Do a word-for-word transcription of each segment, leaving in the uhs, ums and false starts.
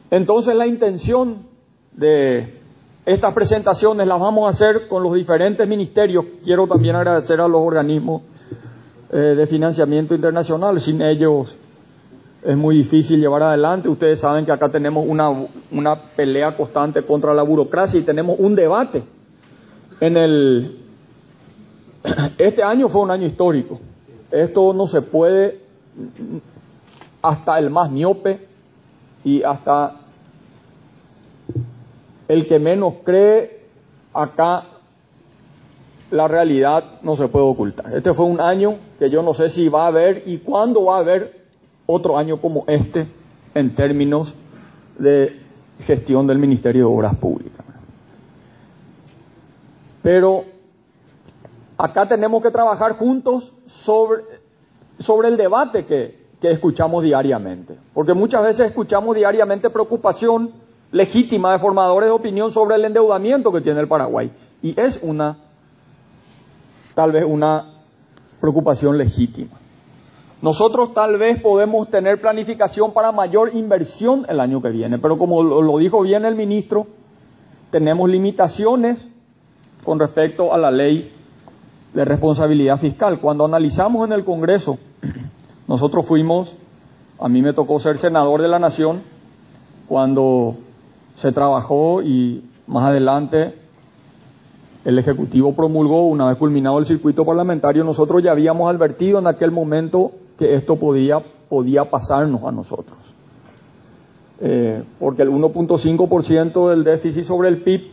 Entonces la intención de estas presentaciones las vamos a hacer con los diferentes ministerios. Quiero también agradecer a los organismos eh, de financiamiento internacional. Sin ellos es muy difícil llevar adelante. Ustedes saben que acá tenemos una, una pelea constante contra la burocracia y tenemos un debate. En el Este año fue un año histórico. Esto no se puede, hasta el más miope y hasta el que menos cree, acá la realidad no se puede ocultar. Este fue un año que yo no sé si va a haber y cuándo va a haber otro año como este en términos de gestión del Ministerio de Obras Públicas. Pero acá tenemos que trabajar juntos sobre, sobre el debate que, que escuchamos diariamente. Porque muchas veces escuchamos diariamente preocupación legítima de formadores de opinión sobre el endeudamiento que tiene el Paraguay. Y es una, tal vez una preocupación legítima. Nosotros tal vez podemos tener planificación para mayor inversión el año que viene, pero como lo, lo dijo bien el ministro, tenemos limitaciones con respecto a la ley de responsabilidad fiscal. Cuando analizamos en el Congreso, nosotros fuimos, a mí me tocó ser senador de la Nación, cuando se trabajó y más adelante el Ejecutivo promulgó, una vez culminado el circuito parlamentario, nosotros ya habíamos advertido en aquel momento que esto podía, podía pasarnos a nosotros. Eh, porque el uno punto cinco por ciento del déficit sobre el P I B,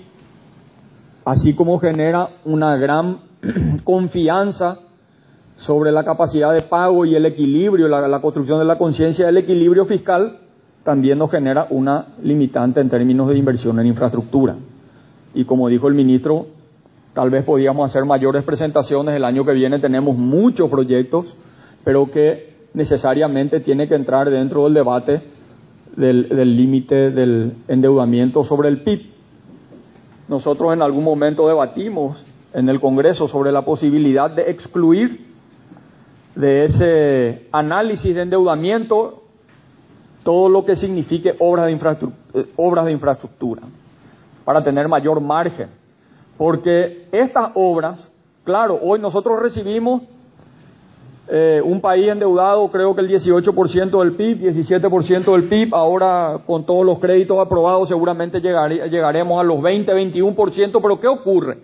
así como genera una gran confianza sobre la capacidad de pago y el equilibrio, la, la construcción de la conciencia del equilibrio fiscal, también nos genera una limitante en términos de inversión en infraestructura. Y como dijo el ministro, tal vez podíamos hacer mayores presentaciones. El año que viene tenemos muchos proyectos, pero que necesariamente tiene que entrar dentro del debate del, del límite del endeudamiento sobre el P I B. Nosotros en algún momento debatimos en el Congreso sobre la posibilidad de excluir de ese análisis de endeudamiento todo lo que signifique obras de infraestructura, obras de infraestructura para tener mayor margen. Porque estas obras, claro, hoy nosotros recibimos eh, un país endeudado, creo que el dieciocho por ciento del P I B, diecisiete por ciento del P I B, ahora con todos los créditos aprobados seguramente llegar, llegaremos a los veinte, veintiuno por ciento, pero ¿qué ocurre?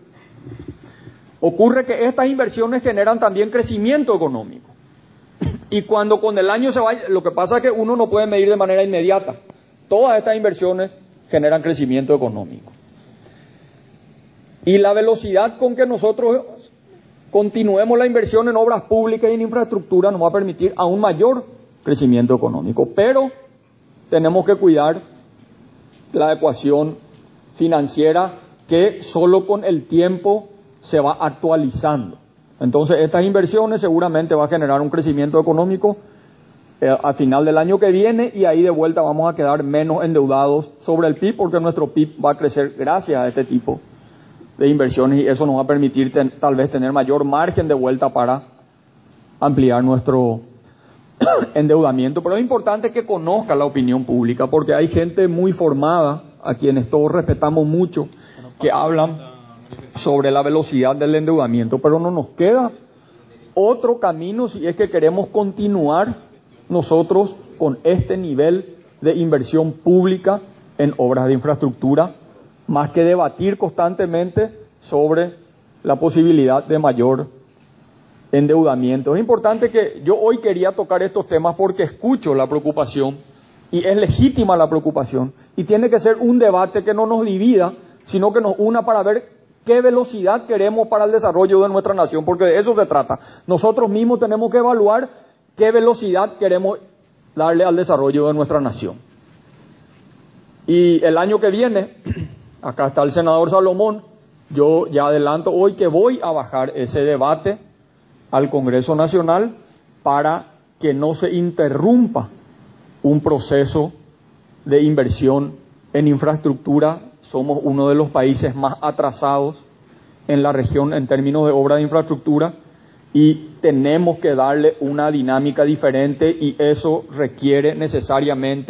Ocurre que estas inversiones generan también crecimiento económico. Y cuando con el año se vaya, lo que pasa es que uno no puede medir de manera inmediata. Todas estas inversiones generan crecimiento económico. Y la velocidad con que nosotros continuemos la inversión en obras públicas y en infraestructura nos va a permitir aún mayor crecimiento económico. Pero tenemos que cuidar la ecuación financiera que solo con el tiempo se va actualizando. Entonces estas inversiones seguramente va a generar un crecimiento económico eh, al final del año que viene, y ahí de vuelta vamos a quedar menos endeudados sobre el P I B, porque nuestro P I B va a crecer gracias a este tipo de inversiones, y eso nos va a permitir ten, tal vez tener mayor margen de vuelta para ampliar nuestro endeudamiento. Pero es importante que conozca la opinión pública, porque hay gente muy formada, a quienes todos respetamos mucho, que hablan sobre la velocidad del endeudamiento, pero no nos queda otro camino si es que queremos continuar nosotros con este nivel de inversión pública en obras de infraestructura, más que debatir constantemente sobre la posibilidad de mayor endeudamiento. Es importante que yo hoy quería tocar estos temas porque escucho la preocupación, y es legítima la preocupación, y tiene que ser un debate que no nos divida, sino que nos una para ver qué velocidad queremos para el desarrollo de nuestra nación, porque de eso se trata. Nosotros mismos tenemos que evaluar qué velocidad queremos darle al desarrollo de nuestra nación. Y el año que viene, acá está el senador Salomón, yo ya adelanto hoy que voy a bajar ese debate al Congreso Nacional para que no se interrumpa un proceso de inversión en infraestructura. Somos uno de los países más atrasados en la región en términos de obra de infraestructura, y tenemos que darle una dinámica diferente, y eso requiere necesariamente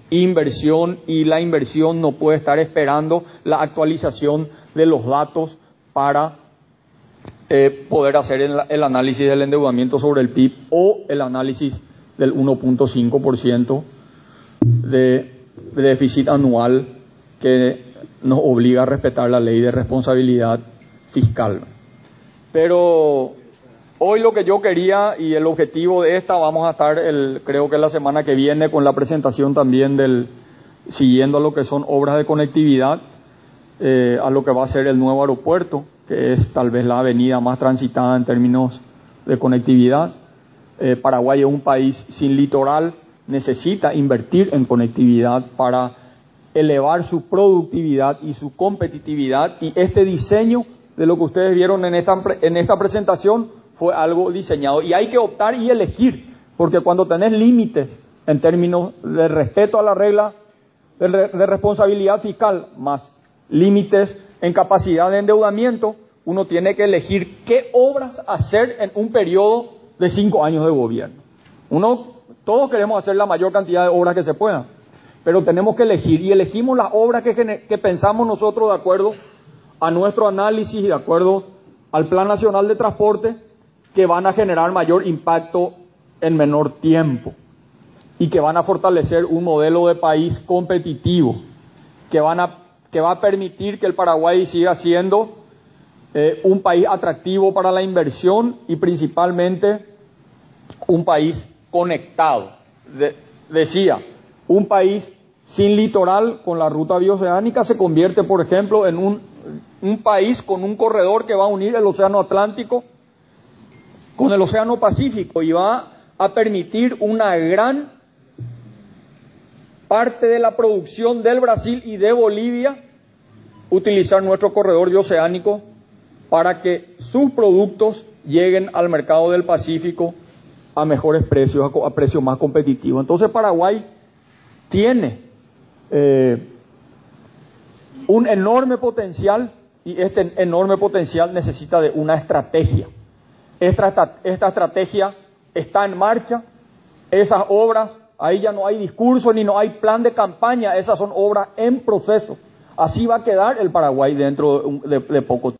inversión, y la inversión no puede estar esperando la actualización de los datos para eh, poder hacer el, el análisis del endeudamiento sobre el P I B o el análisis del uno punto cinco por ciento de, de déficit anual que nos obliga a respetar la ley de responsabilidad fiscal. Pero hoy lo que yo quería, y el objetivo de esta, vamos a estar el, creo que la semana que viene con la presentación también del, siguiendo a lo que son obras de conectividad, eh, a lo que va a ser el nuevo aeropuerto, que es tal vez la avenida más transitada en términos de conectividad. Eh, Paraguay es un país sin litoral, necesita invertir en conectividad para elevar su productividad y su competitividad, y este diseño de lo que ustedes vieron en esta, en esta presentación fue algo diseñado, y hay que optar y elegir, porque cuando tenés límites en términos de respeto a la regla de, re, de responsabilidad fiscal, más límites en capacidad de endeudamiento, uno tiene que elegir qué obras hacer en un periodo de cinco años de gobierno. Uno, todos queremos hacer la mayor cantidad de obras que se pueda, pero tenemos que elegir, y elegimos las obras que, que pensamos nosotros de acuerdo a nuestro análisis y de acuerdo al Plan Nacional de Transporte, que van a generar mayor impacto en menor tiempo y que van a fortalecer un modelo de país competitivo, que, van a, que va a permitir que el Paraguay siga siendo eh, un país atractivo para la inversión y principalmente un país conectado. De, decía, un país sin litoral con la ruta bioceánica se convierte, por ejemplo, en un, un país con un corredor que va a unir el Océano Atlántico con el Océano Pacífico y va a permitir una gran parte de la producción del Brasil y de Bolivia utilizar nuestro corredor bioceánico para que sus productos lleguen al mercado del Pacífico a mejores precios, a, a precios más competitivos. Entonces Paraguay tiene eh, un enorme potencial, y este enorme potencial necesita de una estrategia. Esta, esta estrategia está en marcha, esas obras, ahí ya no hay discurso ni no hay plan de campaña, esas son obras en proceso. Así va a quedar el Paraguay dentro de, de, de poco tiempo.